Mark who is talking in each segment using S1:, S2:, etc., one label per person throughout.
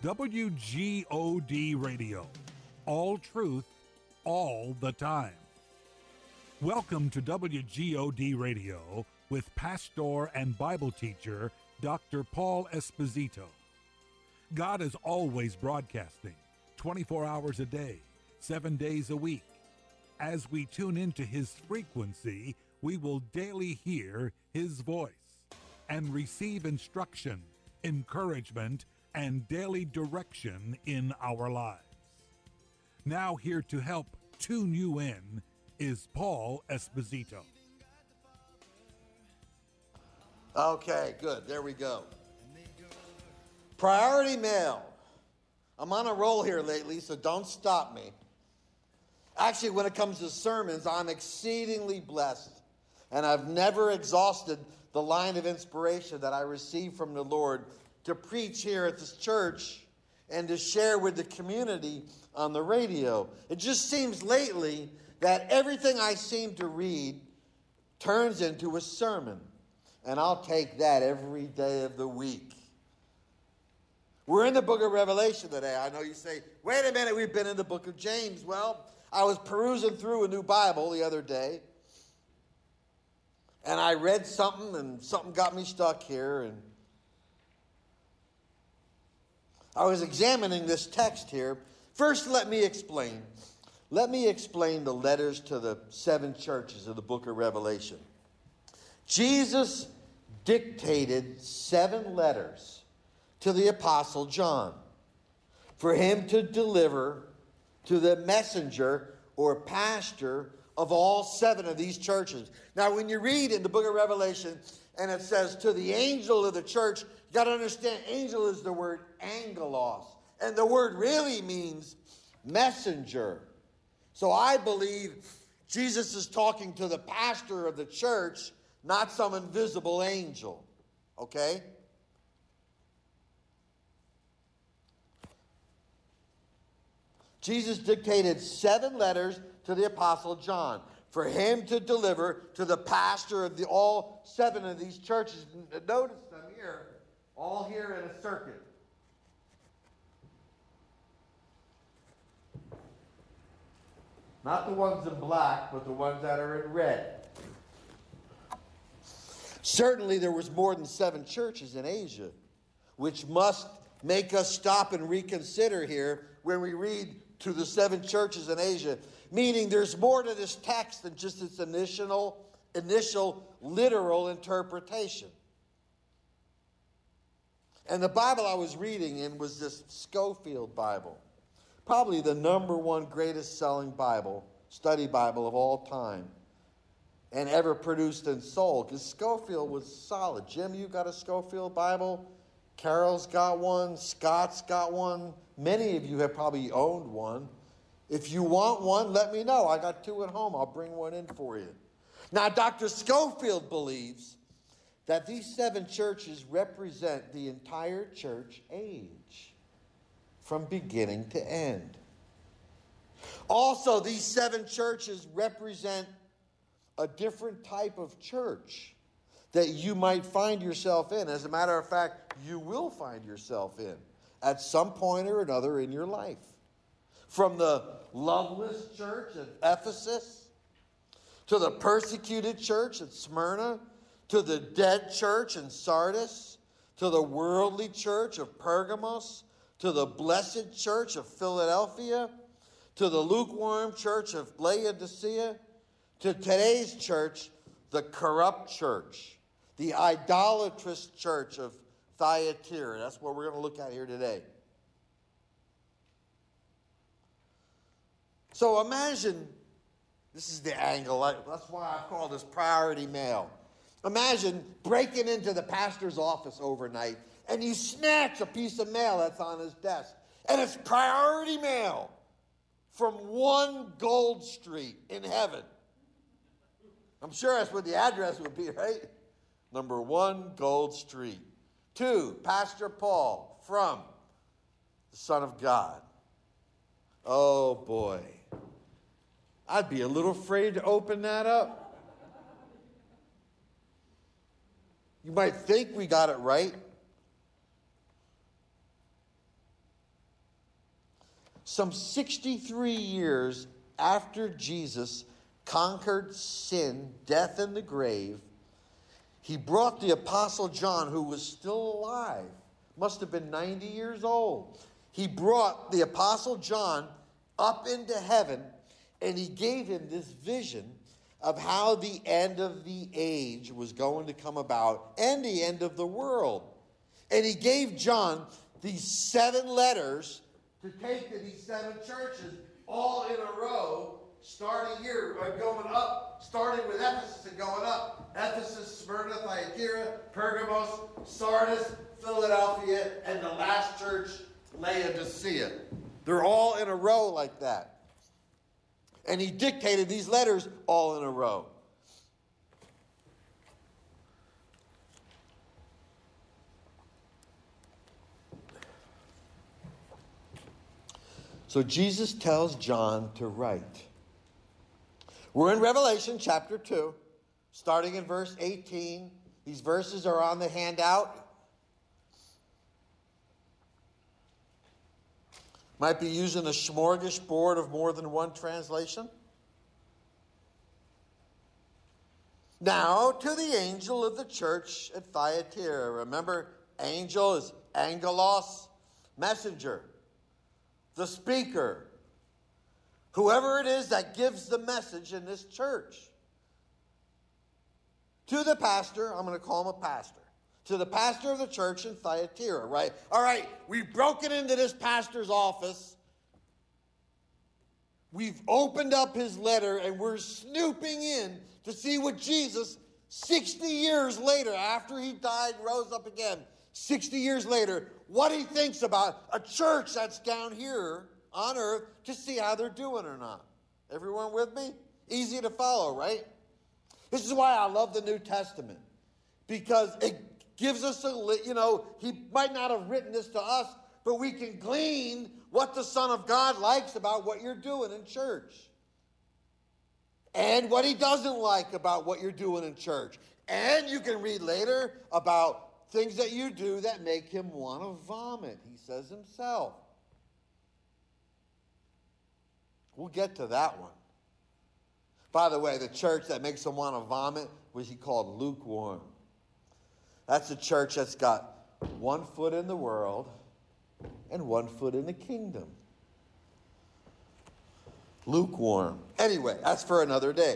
S1: WGOD Radio. All truth, all the time. Welcome to WGOD Radio with pastor and Bible teacher Dr. Paul Esposito. God is always broadcasting, 24 hours a day, 7 days a week. As we tune into His frequency, we will daily hear His voice and receive instruction, encouragement, and daily direction in our lives. Now here to help tune you in is Paul Esposito.
S2: Okay, good. There we go. Priority mail. I'm on a roll here lately, so don't stop me. Actually, when it comes to sermons, I'm exceedingly blessed. And I've never exhausted the line of inspiration that I receive from the Lord to preach here at this church and to share with the community on the radio. It just seems lately that everything I seem to read turns into a sermon. And I'll take that every day of the week. We're in the book of Revelation today. I know you say, wait a minute, we've been in the book of James. Well, I was perusing through a new Bible the other day. And I read something and something got me stuck here. And I was examining this text here. First, let me explain. Let me explain the letters to the 7 churches of the book of Revelation. Jesus dictated 7 letters to the Apostle John for him to deliver to the messenger or pastor of all 7 of these churches. Now, when you read in the book of Revelation and it says to the angel of the church, you got to understand angel is the word angelos. And the word really means messenger. So I believe Jesus is talking to the pastor of the church, not some invisible angel. Okay? Jesus dictated 7 letters to the Apostle John for him to deliver to the pastor of all 7 of these churches. Notice them here, all here in a circuit. Not the ones in black, but the ones that are in red. Certainly there was more than 7 churches in Asia, which must make us stop and reconsider here when we read to the 7 churches in Asia. Meaning there's more to this text than just its initial literal interpretation. And the Bible I was reading in was this Scofield Bible. Probably the number 1 greatest selling Bible, study Bible of all time. And ever produced and sold. Because Scofield was solid. Jim, you got a Scofield Bible? Carol's got one. Scott's got one. Many of you have probably owned one. If you want one, let me know. I got 2 at home. I'll bring one in for you. Now, Dr. Scofield believes that these 7 churches represent the entire church age from beginning to end. Also, these 7 churches represent a different type of church that you might find yourself in. As a matter of fact, you will find yourself in at some point or another in your life. From the loveless church at Ephesus, to the persecuted church at Smyrna, to the dead church in Sardis, to the worldly church of Pergamos, to the blessed church of Philadelphia, to the lukewarm church of Laodicea, to today's church, the corrupt church, the idolatrous church of Thyatira. That's what we're going to look at here today. So imagine, this is the angle, that's why I call this priority mail. Imagine breaking into the pastor's office overnight and you snatch a piece of mail that's on his desk. And it's priority mail from 1 Gold Street in heaven. I'm sure that's what the address would be, right? Number 1 Gold Street. 2, Pastor Paul from the Son of God. Oh boy. I'd be a little afraid to open that up. You might think we got it right. some 63 years after Jesus conquered sin, death, and the grave, he brought the Apostle John, who was still alive, must have been 90 years old. He brought the Apostle John up into heaven, and he gave him this vision of how the end of the age was going to come about and the end of the world. And he gave John these 7 letters to take to these 7 churches, all in a row, starting here, going up, starting with Ephesus and going up. Ephesus, Smyrna, Thyatira, Pergamos, Sardis, Philadelphia, and the last church, Laodicea. They're all in a row like that. And he dictated these letters all in a row. So Jesus tells John to write. We're in Revelation chapter 2, starting in verse 18. These verses are on the handout. Might be using a smorgasbord of more than one translation. Now, to the angel of the church at Thyatira. Remember, angel is angelos, messenger, the speaker, whoever it is that gives the message in this church. To the pastor, I'm going to call him a pastor. To the pastor of the church in Thyatira, right? All right, we've broken into this pastor's office. We've opened up his letter, and we're snooping in to see what Jesus, 60 years later, after he died, rose up again, 60 years later, what he thinks about a church that's down here on earth, to see how they're doing or not. Everyone with me? Easy to follow, right? This is why I love the New Testament, because it gives us he might not have written this to us, but we can glean what the Son of God likes about what you're doing in church, and what he doesn't like about what you're doing in church. And you can read later about things that you do that make him want to vomit, he says himself. We'll get to that one. By the way, the church that makes him want to vomit was he called lukewarm. That's a church that's got one foot in the world and one foot in the kingdom. Lukewarm. Anyway, that's for another day.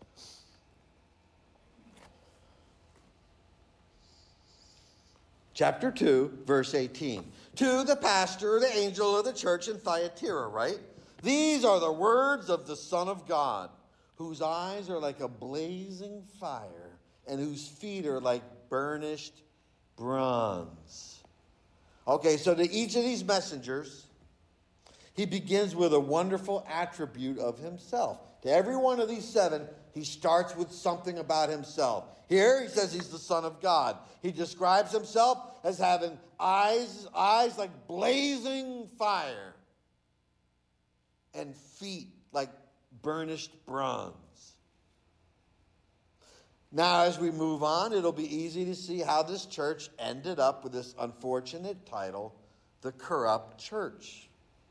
S2: Chapter 2, verse 18. To the pastor, the angel of the church in Thyatira, right? These are the words of the Son of God, whose eyes are like a blazing fire, and whose feet are like burnished bronze. Okay, so to each of these messengers, he begins with a wonderful attribute of himself. To every one of these 7, he starts with something about himself. Here, he says he's the Son of God. He describes himself as having eyes like blazing fire, and feet like burnished bronze. Now, as we move on, it'll be easy to see how this church ended up with this unfortunate title, the corrupt church.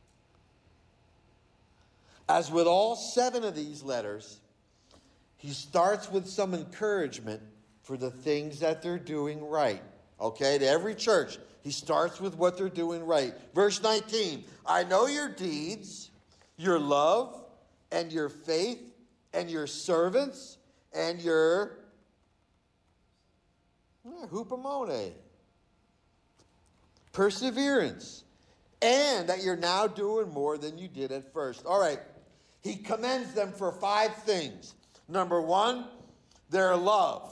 S2: As with all 7 of these letters, he starts with some encouragement for the things that they're doing right. Okay, to every church, he starts with what they're doing right. Verse 19, I know your deeds, your love, and your faith, and your servants, and your hupomone, perseverance, and that you're now doing more than you did at first. All right, he commends them for 5 things. Number 1, their love.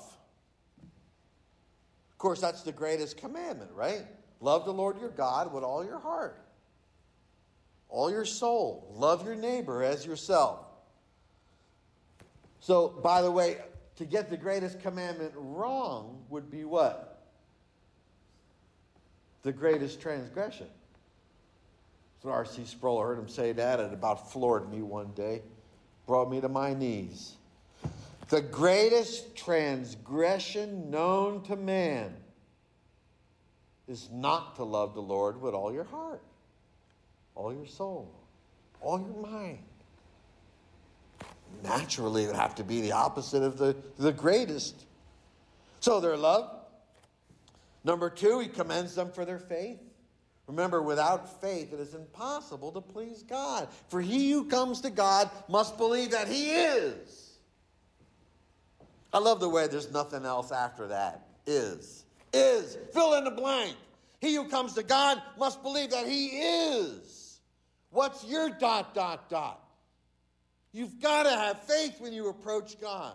S2: Of course, that's the greatest commandment, right? Love the Lord your God with all your heart, all your soul. Love your neighbor as yourself. So, by the way, to get the greatest commandment wrong would be what? The greatest transgression. So R.C. Sproul, I heard him say that, and it about floored me one day. Brought me to my knees. The greatest transgression known to man is not to love the Lord with all your heart, all your soul, All your mind. Naturally, it would have to be the opposite of the greatest. So their love. Number 2, he commends them for their faith. Remember, without faith, it is impossible to please God. For he who comes to God must believe that he is. I love the way there's nothing else after that. Is. Fill in the blank. He who comes to God must believe that he is. What's your ... You've got to have faith when you approach God.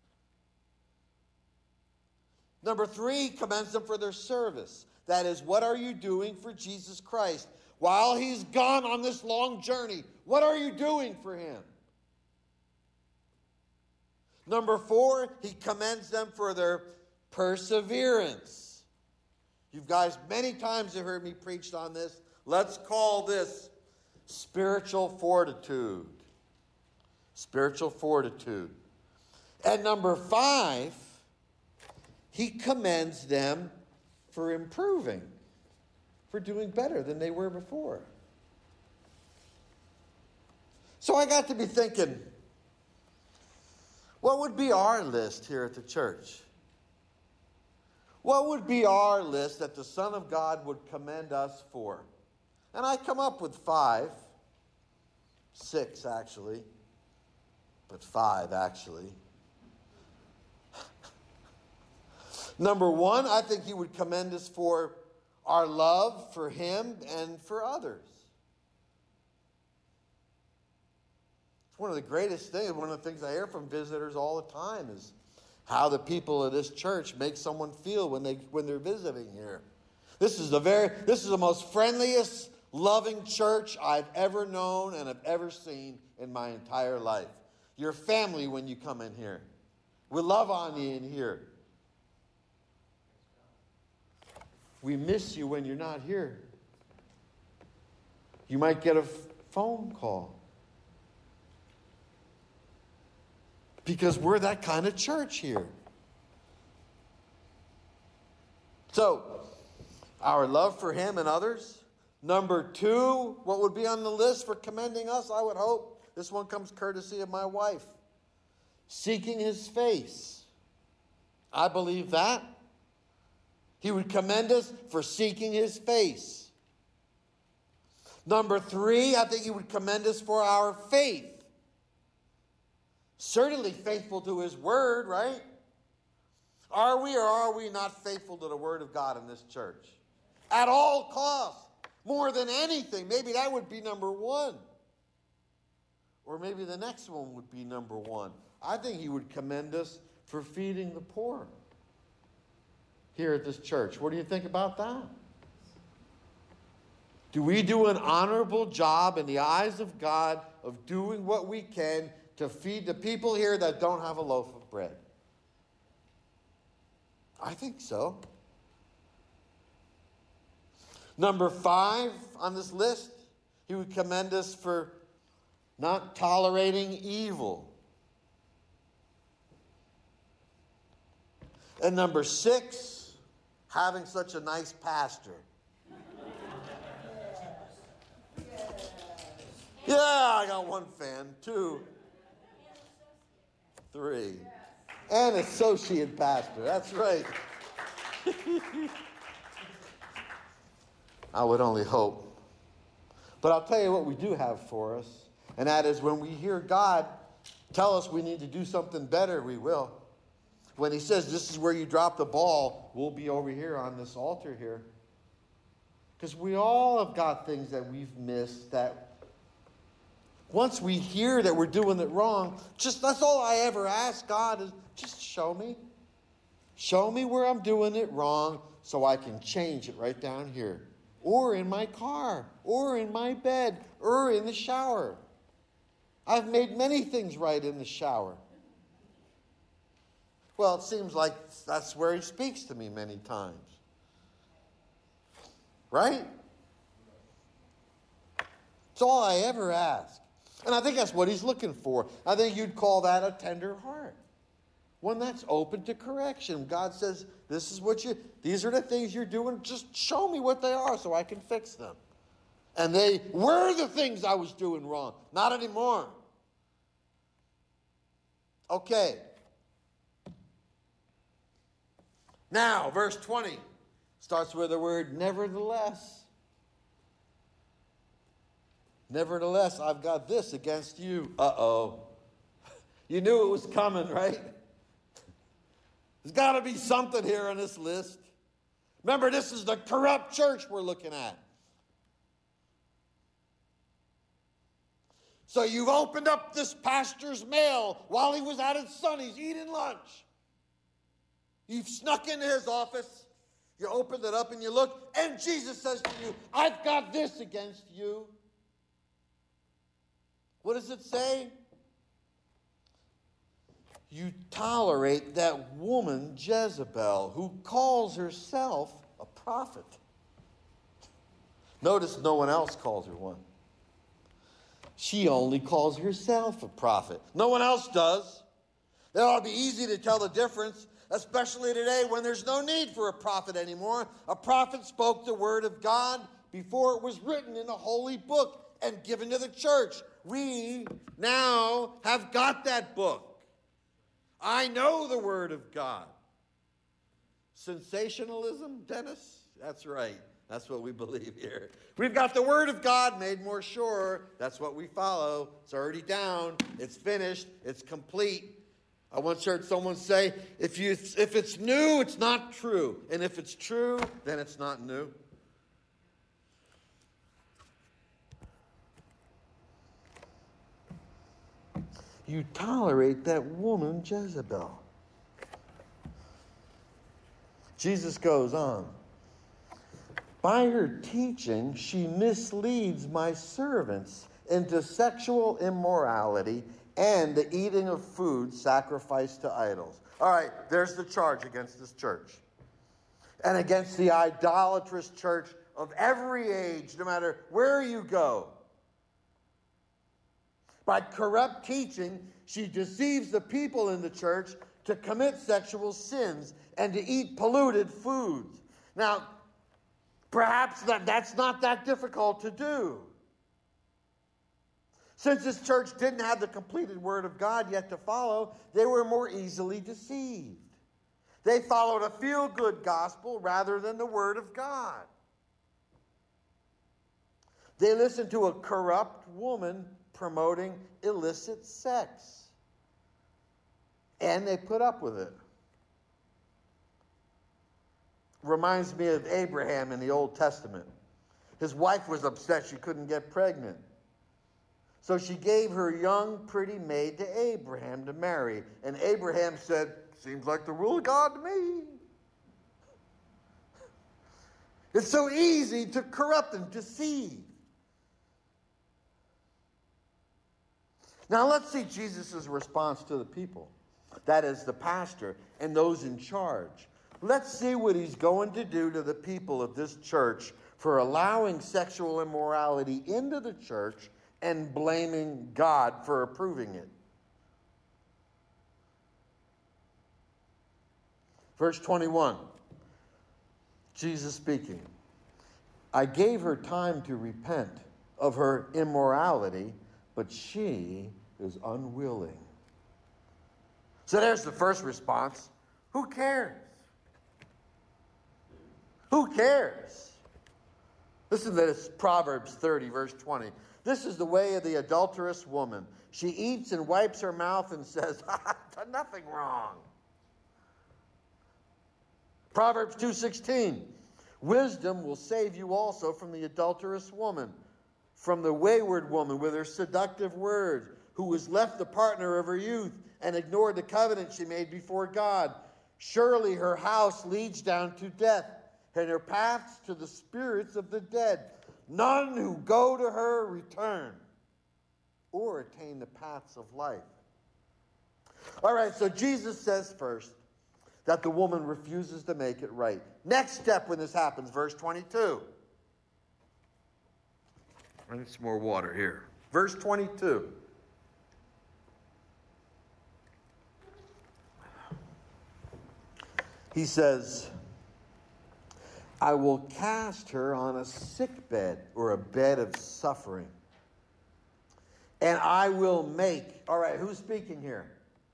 S2: Number 3, commends them for their service. That is, what are you doing for Jesus Christ? While he's gone on this long journey, what are you doing for him? Number 4, he commends them for their perseverance. You guys many times have heard me preach on this. Let's call this spiritual fortitude. Spiritual fortitude. And number 5, he commends them for improving, for doing better than they were before. So I got to be thinking, what would be our list here at the church? What would be our list that the Son of God would commend us for? And I come up with 5, 6 actually, but 5 actually. Number 1, I think he would commend us for our love for him and for others. It's one of the greatest things, one of the things I hear from visitors all the time is how the people of this church make someone feel when they're visiting here. This is the most friendliest, loving church I've ever known and have ever seen in my entire life. You're family when you come in here. We love on you in here. We miss you when you're not here. You might get a phone call. Because we're that kind of church here. So, our love for him and others. Number 2, what would be on the list for commending us, I would hope. This one comes courtesy of my wife. Seeking his face. I believe that. He would commend us for seeking his face. Number 3, I think he would commend us for our faith. Certainly faithful to his word, right? Are we or are we not faithful to the word of God in this church? At all costs. More than anything. Maybe that would be number 1. Or maybe the next one would be number 1. I think he would commend us for feeding the poor here at this church. What do you think about that? Do we do an honorable job in the eyes of God of doing what we can to feed the people here that don't have a loaf of bread? I think so. Number 5 on this list, he would commend us for not tolerating evil. And number 6, having such a nice pastor. Yeah, I got 1 fan, 2, 3. And associate pastor, that's right. I would only hope. But I'll tell you what we do have for us, and that is when we hear God tell us we need to do something better, we will. When he says, this is where you drop the ball, we'll be over here on this altar here. Because we all have got things that we've missed that once we hear that we're doing it wrong, that's all I ever ask God is, just show me. Show me where I'm doing it wrong so I can change it right down here. Or in my car, or in my bed, or in the shower. I've made many things right in the shower. Well, it seems like that's where he speaks to me many times. Right? It's all I ever ask. And I think that's what he's looking for. I think you'd call that a tender heart. One that's open to correction. God says, these are the things you're doing. Just show me what they are so I can fix them. And they were the things I was doing wrong. Not anymore. Okay. Now, verse 20 starts with the word nevertheless. Nevertheless, I've got this against you. Uh-oh. You knew it was coming, right? There's got to be something here on this list. Remember, this is the corrupt church we're looking at. So you've opened up this pastor's mail while he was at his sonny's eating lunch. You've snuck into his office. You opened it up and you look, and Jesus says to you, I've got this against you. What does it say? You tolerate that woman Jezebel, who calls herself a prophet. Notice no one else calls her one. She only calls herself a prophet. No one else does. It ought to be easy to tell the difference, especially today when there's no need for a prophet anymore. A prophet spoke the word of God before it was written in a holy book and given to the church. We now have got that book. I know the word of God. Sensationalism, Dennis? That's right. That's what we believe here. We've got the word of God made more sure. That's what we follow. It's already down. It's finished. It's complete. I once heard someone say, if it's new, it's not true. And if it's true, then it's not new. You tolerate that woman Jezebel. Jesus goes on. By her teaching, she misleads my servants into sexual immorality and the eating of food sacrificed to idols. All right, there's the charge against this church. And against the idolatrous church of every age, no matter where you go. By corrupt teaching, she deceives the people in the church to commit sexual sins and to eat polluted foods. Now, perhaps that's not that difficult to do. Since this church didn't have the completed word of God yet to follow, they were more easily deceived. They followed a feel-good gospel rather than the word of God. They listened to a corrupt woman promoting illicit sex. And they put up with it. Reminds me of Abraham in the Old Testament. His wife was upset she couldn't get pregnant. So she gave her young, pretty maid to Abraham to marry. And Abraham said, seems like the rule of God to me. It's so easy to corrupt and deceive. Now let's see Jesus' response to the people. That is, the pastor and those in charge. Let's see what he's going to do to the people of this church for allowing sexual immorality into the church and blaming God for approving it. Verse 21, Jesus speaking. I gave her time to repent of her immorality, but she is unwilling. So there's the first response. Who cares? Who cares? Listen to this, Proverbs 30, verse 20. This is the way of the adulterous woman. She eats and wipes her mouth and says, I've done nothing wrong. Proverbs 2:16. Wisdom will save you also from the adulterous woman, from the wayward woman with her seductive words, who has left the partner of her youth and ignored the covenant she made before God. Surely her house leads down to death, and her paths to the spirits of the dead. None who go to her return or attain the paths of life. All right, so Jesus says first that the woman refuses to make it right. Next step when this happens, verse 22. I need some more water here. Verse 22. He says, I will cast her on a sick bed or a bed of suffering. And I will make. All right, who's speaking here?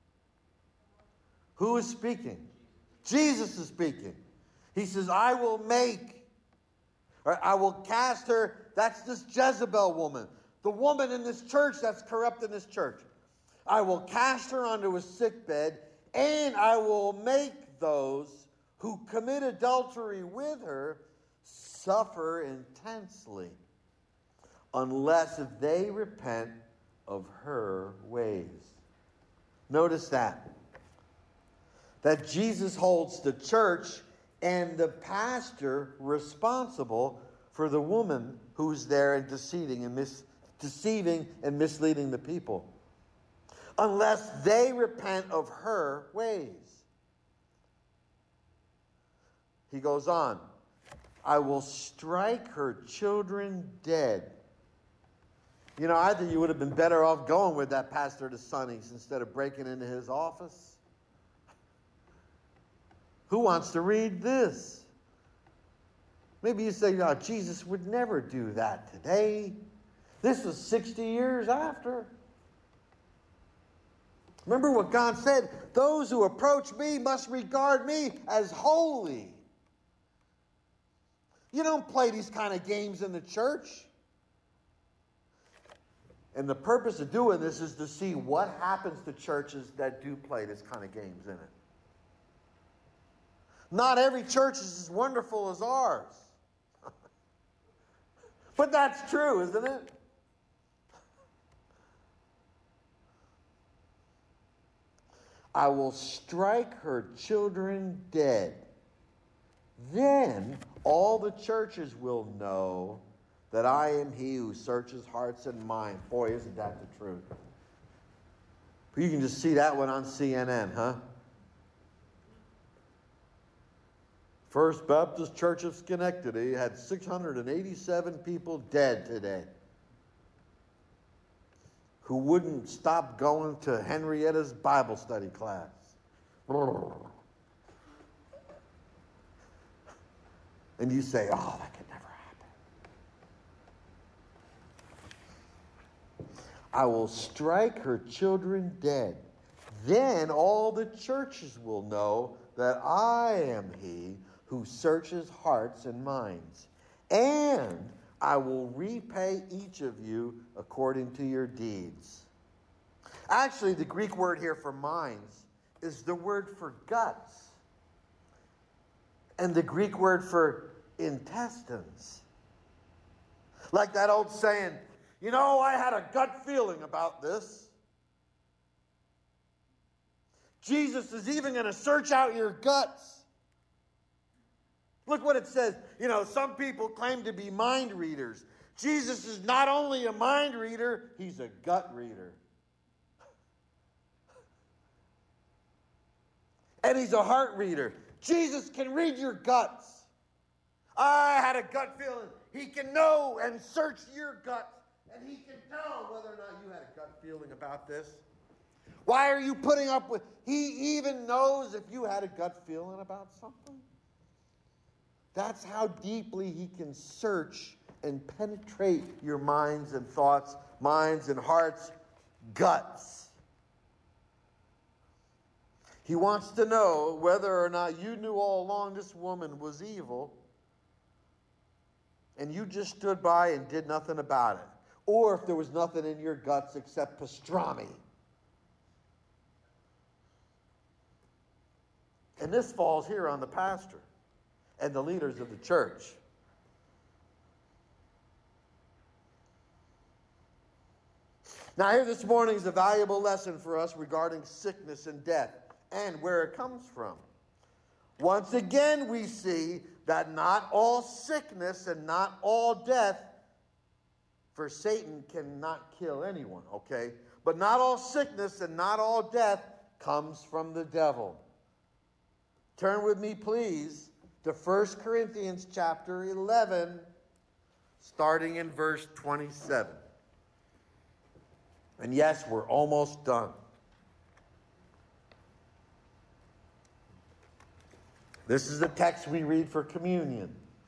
S2: Who is speaking? Jesus is speaking. He says, I will make. Or I will cast her. That's this Jezebel woman. The woman in this church that's corrupt in this church. I will cast her onto a sick bed, and I will make those who commit adultery with her suffer intensely, unless if they repent of her ways. Notice that Jesus holds the church and the pastor responsible for the woman who's there and deceiving and misleading the people, unless they repent of her ways. He goes on, I will strike her children dead. You know, I think you would have been better off going with that pastor to Sonny's instead of breaking into his office. Who wants to read this? Maybe you say, oh, Jesus would never do that today. This was 60 years after. Remember what God said, those who approach me must regard me as holy. You don't play these kind of games in the church. And the purpose of doing this is to see what happens to churches that do play this kind of games in it. Not every church is as wonderful as ours. But that's true, isn't it? I will strike her children dead. Then all the churches will know that I am he who searches hearts and minds. Boy, isn't that the truth. You can just see that one on CNN, huh? First Baptist Church of Schenectady had 687 people dead today who wouldn't stop going to Henrietta's Bible study class. And you say, oh, that could never happen. I will strike her children dead. Then all the churches will know that I am he who searches hearts and minds. And I will repay each of you according to your deeds. Actually, the Greek word here for minds is the word for guts. And the Greek word for intestines. Like that old saying, you know, I had a gut feeling about this. Jesus is even going to search out your guts. Look what it says. You know, some people claim to be mind readers. Jesus is not only a mind reader, he's a gut reader. And he's a heart reader. Jesus can read your guts. I had a gut feeling. He can know and search your guts. And he can tell whether or not you had a gut feeling about this. Why are you putting up with... He even knows if you had a gut feeling about something. That's how deeply he can search and penetrate your minds and thoughts, minds and hearts, guts. He wants to know whether or not you knew all along this woman was evil and you just stood by and did nothing about it. Or if there was nothing in your guts except pastrami. And this falls here on the pastor and the leaders of the church. Now here this morning is a valuable lesson for us regarding sickness and death and where it comes from. Once again, we see that not all sickness and not all death, for Satan cannot kill anyone, okay? But not all sickness and not all death comes from the devil. Turn with me, please, to 1 Corinthians chapter 11, starting in verse 27. And yes, we're almost done. This is the text we read for communion.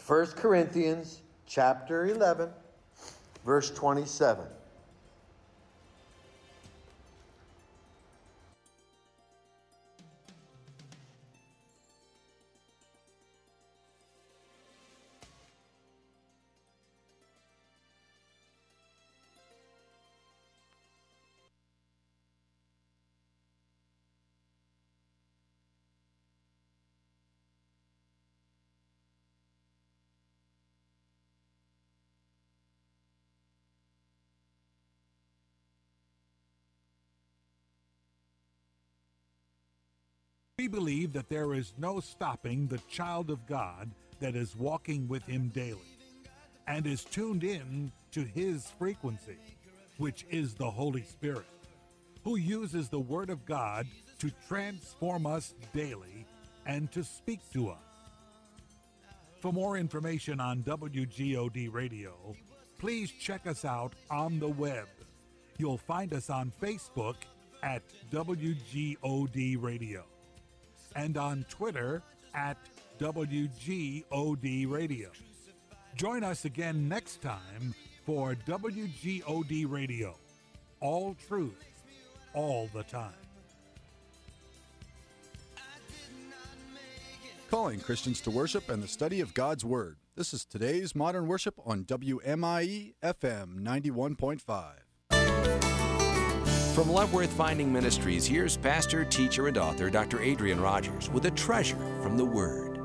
S2: 1 Corinthians chapter 11, verse 27.
S1: We believe that there is no stopping the child of God that is walking with him daily and is tuned in to his frequency, which is the Holy Spirit, who uses the Word of God to transform us daily and to speak to us. For more information on WGOD Radio, please check us out on the web. You'll find us on Facebook at WGOD Radio and on Twitter at WGOD Radio. Join us again next time for WGOD Radio. All truth, all the time.
S3: Calling Christians to worship and the study of God's Word. This is today's Modern Worship on WMIE FM 91.5.
S4: From Loveworth Finding Ministries, here's pastor, teacher, and author Dr. Adrian Rogers with a treasure from the Word.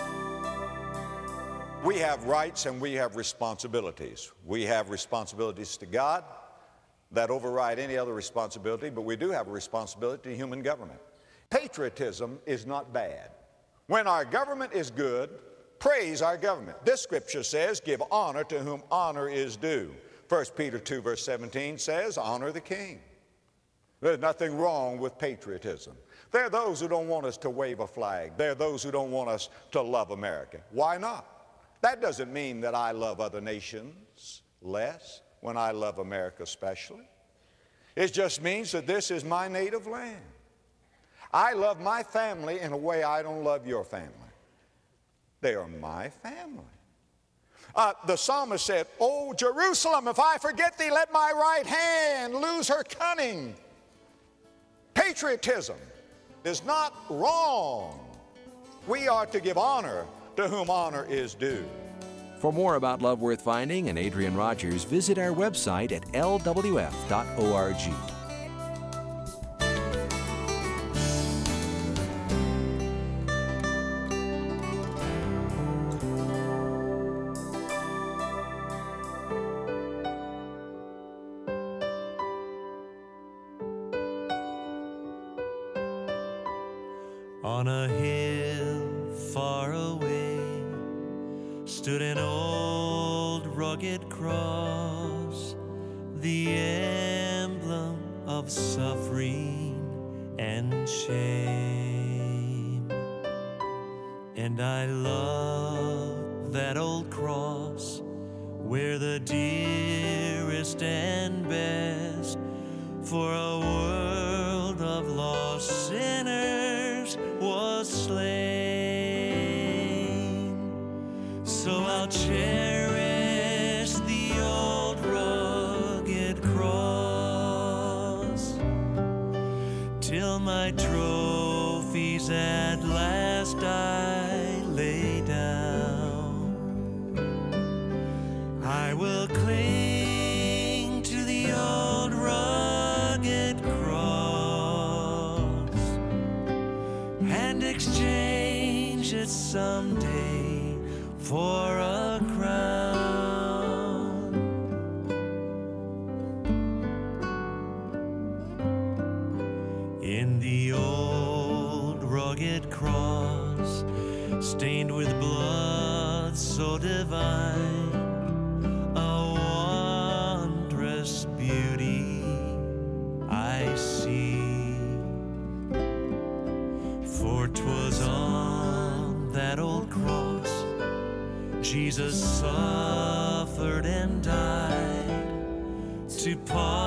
S5: We have rights and we have responsibilities. We have responsibilities to God that override any other responsibility, but we do have a responsibility to human government. Patriotism is not bad. When our government is good, praise our government. This scripture says, give honor to whom honor is due. 1 Peter 2 verse 17 says, honor the king. There's nothing wrong with patriotism. There are those who don't want us to wave a flag. There are those who don't want us to love America. Why not? That doesn't mean that I love other nations less when I love America especially. It just means that this is my native land. I love my family in a way I don't love your family. They are my family. The psalmist said, "O Jerusalem, if I forget thee, let my right hand lose her cunning." Patriotism is not wrong. We are to give honor to whom honor is due.
S4: For more about Love Worth Finding and Adrian Rogers, visit our website at lwf.org.
S6: On a hill far away stood an old rugged cross, the emblem of suffering and shame. And I love that old cross where the dearest and best for a world of lost sinners was slain. So I'll cherish the old rugged cross till my trophies at last I lay down. I will cling to the old rugged cross and exchange it someday for a crown. In the old rugged cross, stained with blood so divine, a wondrous beauty I see. For 'twas on that old cross Jesus suffered and died to pardon